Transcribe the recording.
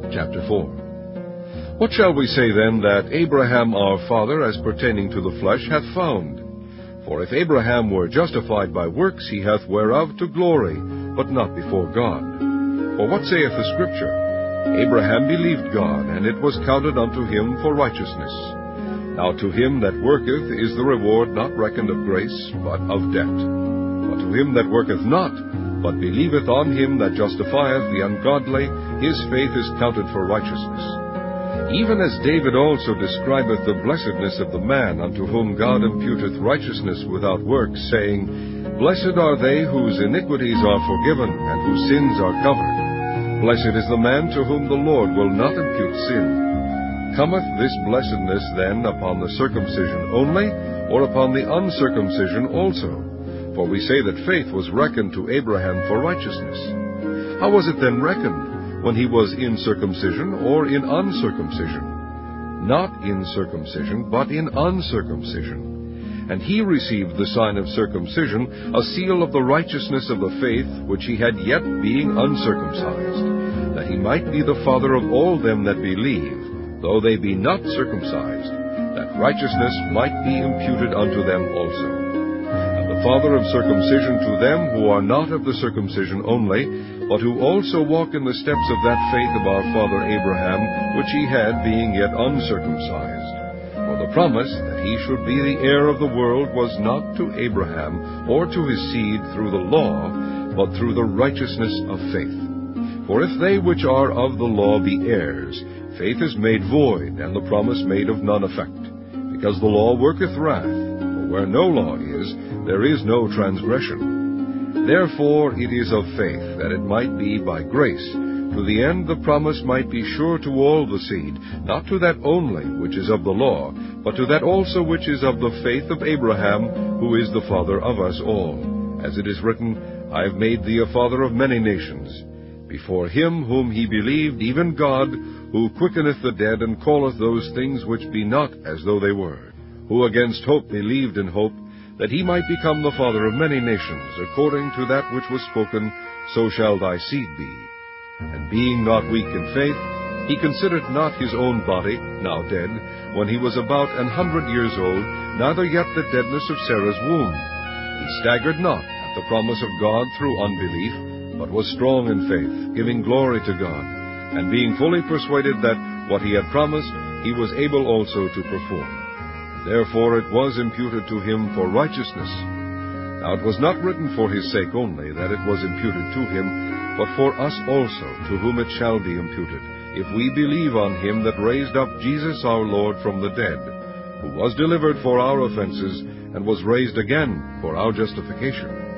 Chapter 4. What shall we say then that Abraham our father, as pertaining to the flesh, hath found? For if Abraham were justified by works, he hath whereof to glory, but not before God. For what saith the Scripture? Abraham believed God, and it was counted unto him for righteousness. Now to him that worketh is the reward not reckoned of grace, but of debt. But to him that worketh not, but believeth on him that justifieth the ungodly, his faith is counted for righteousness. Even as David also describeth the blessedness of the man unto whom God imputeth righteousness without works, saying, Blessed are they whose iniquities are forgiven, and whose sins are covered. Blessed is the man to whom the Lord will not impute sin. Cometh this blessedness then upon the circumcision only, or upon the uncircumcision also? For we say that faith was reckoned to Abraham for righteousness. How was it then reckoned? When he was in circumcision or in uncircumcision? Not in circumcision, but in uncircumcision. And he received the sign of circumcision, a seal of the righteousness of the faith which he had yet being uncircumcised, that he might be the father of all them that believe, though they be not circumcised, that righteousness might be imputed unto them also. The father of circumcision to them who are not of the circumcision only, but who also walk in the steps of that faith of our father Abraham, which he had, being yet uncircumcised. For the promise that he should be the heir of the world was not to Abraham, or to his seed through the law, but through the righteousness of faith. For if they which are of the law be heirs, faith is made void, and the promise made of none effect. Because the law worketh wrath, for where no law is, there is no transgression. Therefore it is of faith, that it might be by grace, to the end the promise might be sure to all the seed, not to that only which is of the law, but to that also which is of the faith of Abraham, who is the father of us all. As it is written, I have made thee a father of many nations, before him whom he believed, even God, who quickeneth the dead, and calleth those things which be not as though they were, who against hope believed in hope, that he might become the father of many nations, according to that which was spoken, So shall thy seed be. And being not weak in faith, he considered not his own body, now dead, when he was about 100 years old, neither yet the deadness of Sarah's womb. He staggered not at the promise of God through unbelief, but was strong in faith, giving glory to God, and being fully persuaded that what he had promised, he was able also to perform. Therefore it was imputed to him for righteousness. Now it was not written for his sake only that it was imputed to him, but for us also, to whom it shall be imputed, if we believe on him that raised up Jesus our Lord from the dead, who was delivered for our offenses, and was raised again for our justification.